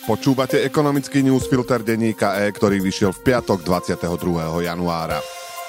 Počúvate ekonomický newsfilter denníka E, ktorý vyšiel v piatok 22. januára.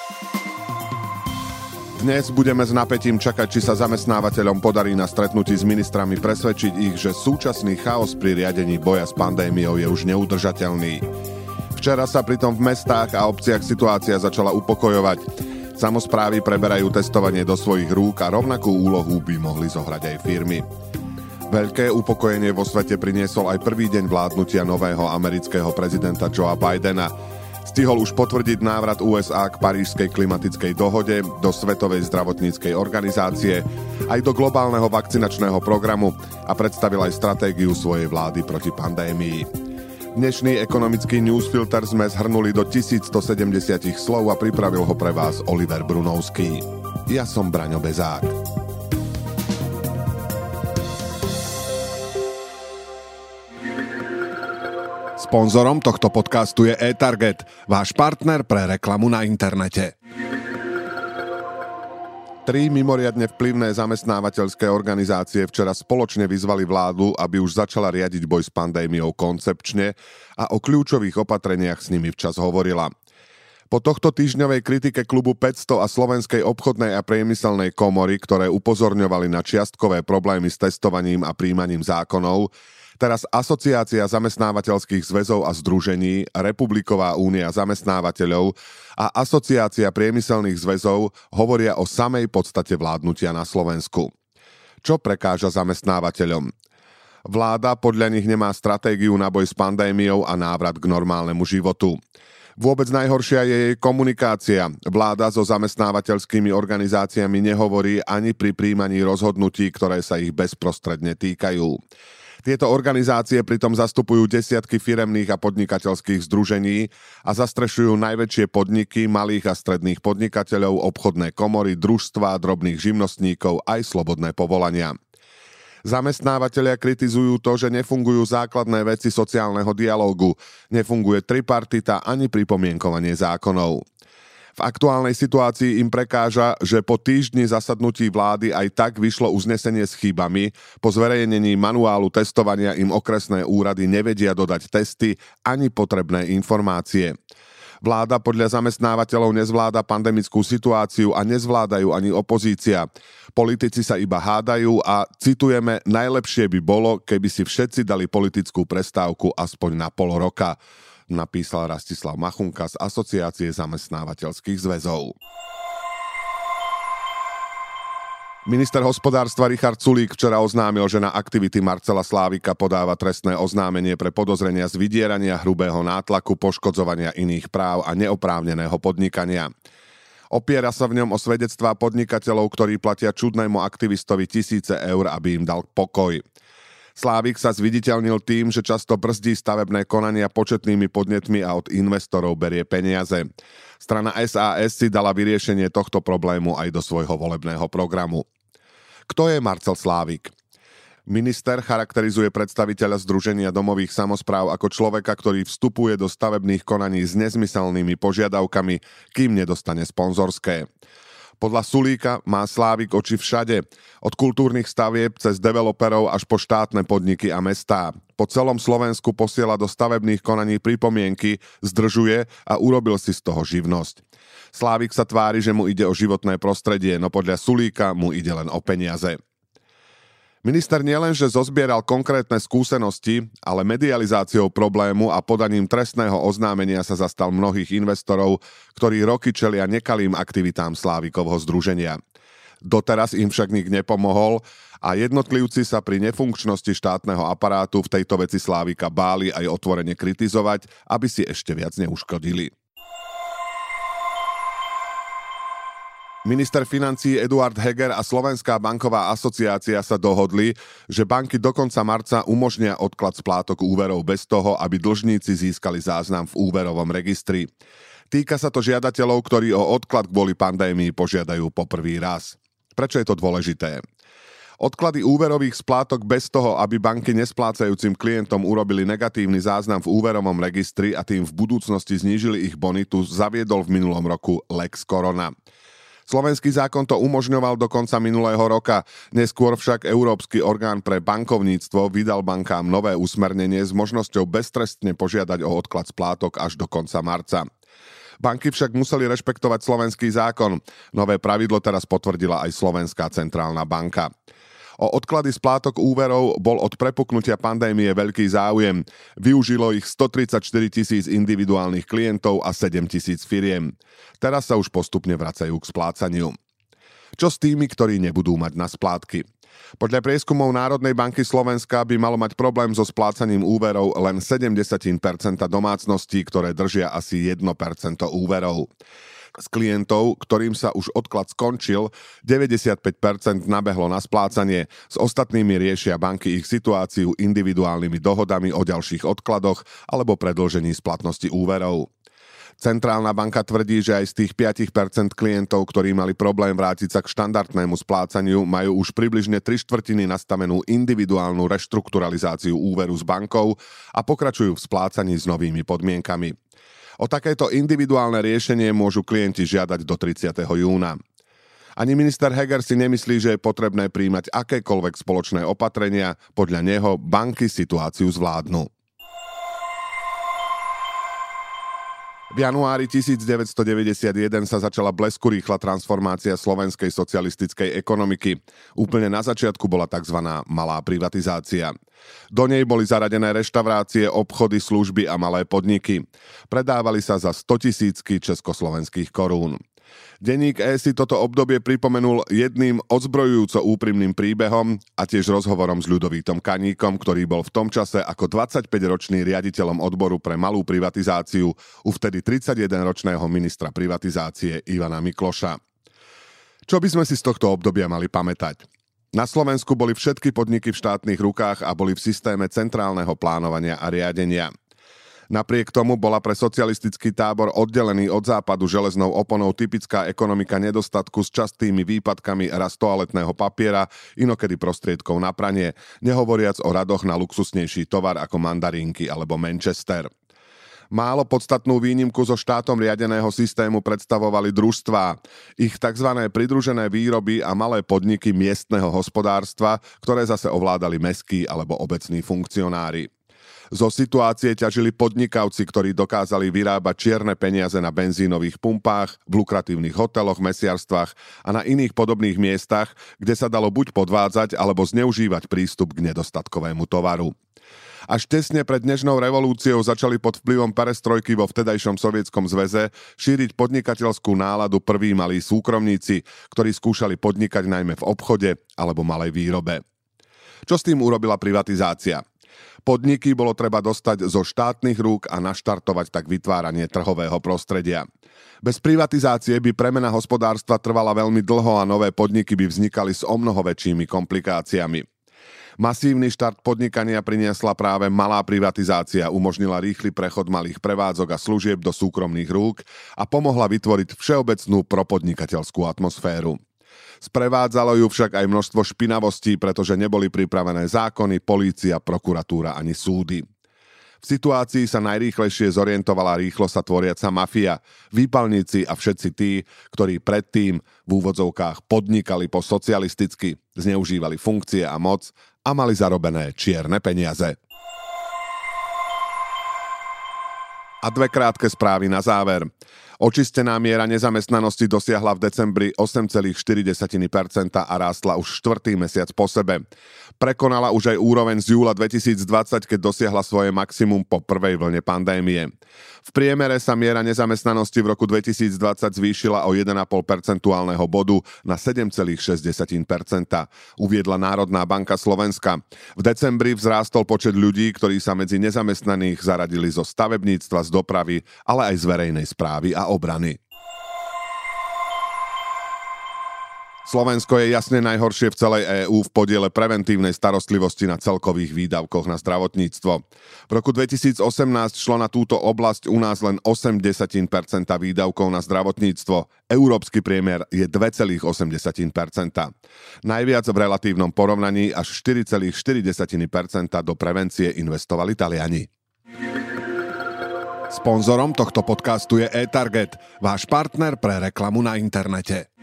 Dnes budeme s napätím čakať, či sa zamestnávateľom podarí na stretnutí s ministrami presvedčiť ich, že súčasný chaos pri riadení boja s pandémiou je už neudržateľný. Včera sa pritom v mestách a obciach situácia začala upokojovať. Samosprávy preberajú testovanie do svojich rúk a rovnakú úlohu by mohli zohrať aj firmy. Veľké upokojenie vo svete priniesol aj prvý deň vládnutia nového amerického prezidenta Joea Bidena. Stihol už potvrdiť návrat USA k Parížskej klimatickej dohode, do Svetovej zdravotníckej organizácie, aj do globálneho vakcinačného programu a predstavil aj stratégiu svojej vlády proti pandémii. Dnešný ekonomický newsfilter sme zhrnuli do 1170 slov a pripravil ho pre vás Oliver Brunovský. Ja som Braňo Bezák. Sponzorom tohto podcastu je eTarget, váš partner pre reklamu na internete. 3 mimoriadne vplyvné zamestnávateľské organizácie včera spoločne vyzvali vládu, aby už začala riadiť boj s pandémiou koncepčne a o kľúčových opatreniach s nimi včas hovorila. Po tohto týždňovej kritike klubu 500 a Slovenskej obchodnej a priemyselnej komory, ktoré upozorňovali na čiastkové problémy s testovaním a príjmaním zákonov, teraz Asociácia zamestnávateľských zväzov a združení, Republiková únia zamestnávateľov a Asociácia priemyselných zväzov hovoria o samej podstate vládnutia na Slovensku. Čo prekáža zamestnávateľom? Vláda podľa nich nemá stratégiu na boj s pandémiou a návrat k normálnemu životu. Vôbec najhoršia je jej komunikácia. Vláda so zamestnávateľskými organizáciami nehovorí ani pri príjmaní rozhodnutí, ktoré sa ich bezprostredne týkajú. Tieto organizácie pritom zastupujú desiatky firemných a podnikateľských združení a zastrešujú najväčšie podniky, malých a stredných podnikateľov, obchodné komory, družstvá, drobných živnostníkov aj slobodné povolania. Zamestnávatelia kritizujú to, že nefungujú základné veci sociálneho dialógu, nefunguje tripartita ani pripomienkovanie zákonov. V aktuálnej situácii im prekáža, že po týždni zasadnutí vlády aj tak vyšlo uznesenie s chybami, po zverejnení manuálu testovania im okresné úrady nevedia dodať testy ani potrebné informácie. Vláda podľa zamestnávateľov nezvláda pandemickú situáciu a nezvládajú ani opozícia. Politici sa iba hádajú a, citujeme, najlepšie by bolo, keby si všetci dali politickú prestávku aspoň na pol roka, napísal Rastislav Machunka z Asociácie zamestnávateľských zväzov. Minister hospodárstva Richard Sulík včera oznámil, že na aktivity Marcela Slávika podáva trestné oznámenie pre podozrenia z vydierania, hrubého nátlaku, poškodzovania iných práv a neoprávneného podnikania. Opiera sa v ňom o svedectvá podnikateľov, ktorí platia čudnému aktivistovi tisíce eur, aby im dal pokoj. Slávik sa zviditeľnil tým, že často brzdí stavebné konania početnými podnetmi a od investorov berie peniaze. Strana SAS si dala vyriešenie tohto problému aj do svojho volebného programu. Kto je Marcel Slávik? Minister charakterizuje predstaviteľa Združenia domových samospráv ako človeka, ktorý vstupuje do stavebných konaní s nezmyselnými požiadavkami, kým nedostane sponzorské. Podľa Sulíka má Slávik oči všade, od kultúrnych stavieb cez developerov až po štátne podniky a mestá. Po celom Slovensku posiela do stavebných konaní pripomienky, zdržuje a urobil si z toho živnosť. Slávik sa tvári, že mu ide o životné prostredie, no podľa Sulíka mu ide len o peniaze. Minister nielenže zozbieral konkrétne skúsenosti, ale medializáciou problému a podaním trestného oznámenia sa zastal mnohých investorov, ktorí roky čelia nekalým aktivitám Slávikovho združenia. Doteraz im však nik nepomohol a jednotlivci sa pri nefunkčnosti štátneho aparátu v tejto veci Slávika báli aj otvorene kritizovať, aby si ešte viac neuškodili. Minister financií Eduard Heger a Slovenská banková asociácia sa dohodli, že banky do konca marca umožnia odklad splátok úverov bez toho, aby dlžníci získali záznam v úverovom registri. Týka sa to žiadateľov, ktorí o odklad kvôli pandémii požiadajú po prvý raz. Prečo je to dôležité? Odklady úverových splátok bez toho, aby banky nesplácajúcim klientom urobili negatívny záznam v úverovom registri a tým v budúcnosti znížili ich bonitu, zaviedol v minulom roku Lex Korona. Slovenský zákon to umožňoval do konca minulého roka, neskôr však Európsky orgán pre bankovníctvo vydal bankám nové usmernenie s možnosťou beztrestne požiadať o odklad splátok až do konca marca. Banky však museli rešpektovať slovenský zákon. Nové pravidlo teraz potvrdila aj Slovenská centrálna banka. O odklady splátok úverov bol od prepuknutia pandémie veľký záujem. Využilo ich 134 000 individuálnych klientov a 7 000 firiem. Teraz sa už postupne vracajú k splácaniu. Čo s tými, ktorí nebudú mať na splátky? Podľa prieskumov Národnej banky Slovenska by malo mať problém so splácaním úverov len 70% domácností, ktoré držia asi 1% úverov. Z klientov, ktorým sa už odklad skončil, 95% nabehlo na splácanie, s ostatnými riešia banky ich situáciu individuálnymi dohodami o ďalších odkladoch alebo predĺžení splatnosti úverov. Centrálna banka tvrdí, že aj z tých 5% klientov, ktorí mali problém vrátiť sa k štandardnému splácaniu, majú už približne 3/4 nastavenú individuálnu reštrukturalizáciu úveru s bankou a pokračujú v splácaní s novými podmienkami. O takéto individuálne riešenie môžu klienti žiadať do 30. júna. Ani minister Heger si nemyslí, že je potrebné príjmať akékoľvek spoločné opatrenia, podľa neho banky situáciu zvládnu. V januári 1991 sa začala bleskurýchla transformácia slovenskej socialistickej ekonomiky. Úplne na začiatku bola tzv. Malá privatizácia. Do nej boli zaradené reštaurácie, obchody, služby a malé podniky. Predávali sa za 100 000 československých korún. Denník si toto obdobie pripomenul jedným odzbrojujúco úprimným príbehom a tiež rozhovorom s Ľudovítom Kaníkom, ktorý bol v tom čase ako 25-ročný riaditeľom odboru pre malú privatizáciu u vtedy 31-ročného ministra privatizácie Ivana Mikloša. Čo by sme si z tohto obdobia mali pamätať? Na Slovensku boli všetky podniky v štátnych rukách a boli v systéme centrálneho plánovania a riadenia. Napriek tomu bola pre socialistický tábor oddelený od západu železnou oponou typická ekonomika nedostatku s častými výpadkami raz toaletného papiera, inokedy prostriedkov na pranie, nehovoriac o radoch na luxusnejší tovar ako mandarínky alebo Manchester. Málo podstatnú výnimku zo štátom riadeného systému predstavovali družstvá, ich tzv. Pridružené výroby a malé podniky miestneho hospodárstva, ktoré zase ovládali mestskí alebo obecní funkcionári. Zo situácie ťažili podnikavci, ktorí dokázali vyrábať čierne peniaze na benzínových pumpách, v lukratívnych hoteloch, mesiarstvách a na iných podobných miestach, kde sa dalo buď podvádzať alebo zneužívať prístup k nedostatkovému tovaru. Až tesne pred dnešnou revolúciou začali pod vplyvom perestrojky vo vtedajšom Sovietskom zväze šíriť podnikateľskú náladu prví malí súkromníci, ktorí skúšali podnikať najmä v obchode alebo malej výrobe. Čo s tým urobila privatizácia? Podniky bolo treba dostať zo štátnych rúk a naštartovať tak vytváranie trhového prostredia. Bez privatizácie by premena hospodárstva trvala veľmi dlho a nové podniky by vznikali s omnoho väčšími komplikáciami. Masívny štart podnikania priniesla práve malá privatizácia, umožnila rýchly prechod malých prevádzok a služieb do súkromných rúk a pomohla vytvoriť všeobecnú propodnikateľskú atmosféru. Sprevádzalo ju však aj množstvo špinavostí, pretože neboli pripravené zákony, polícia, prokuratúra ani súdy. V situácii sa najrýchlejšie zorientovala rýchlo sa tvoriaca mafia, výpalníci a všetci tí, ktorí predtým v úvodzovkách podnikali po socialisticky, zneužívali funkcie a moc a mali zarobené čierne peniaze. A dve krátke správy na záver. Očistená miera nezamestnanosti dosiahla v decembri 8,4% a rástla už 4. mesiac po sebe. Prekonala už aj úroveň z júla 2020, keď dosiahla svoje maximum po prvej vlne pandémie. V priemere sa miera nezamestnanosti v roku 2020 zvýšila o 1,5 percentuálneho bodu na 7,6%, uviedla Národná banka Slovenska. V decembri vzrástol počet ľudí, ktorí sa medzi nezamestnaných zaradili zo stavebníctva, z dopravy, ale aj z verejnej správy a obrany. Slovensko je jasne najhoršie v celej EÚ v podiele preventívnej starostlivosti na celkových výdavkoch na zdravotníctvo. V roku 2018 šlo na túto oblasť u nás len 0,8% výdavkov na zdravotníctvo. Európsky priemer je 2,8%. Najviac v relatívnom porovnaní až 4,4% do prevencie investovali Taliani. Sponzorom tohto podcastu je eTarget, váš partner pre reklamu na internete.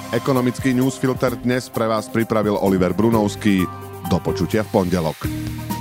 Ekonomický newsfilter dnes pre vás pripravil Oliver Brunovský. Do počutia v pondelok.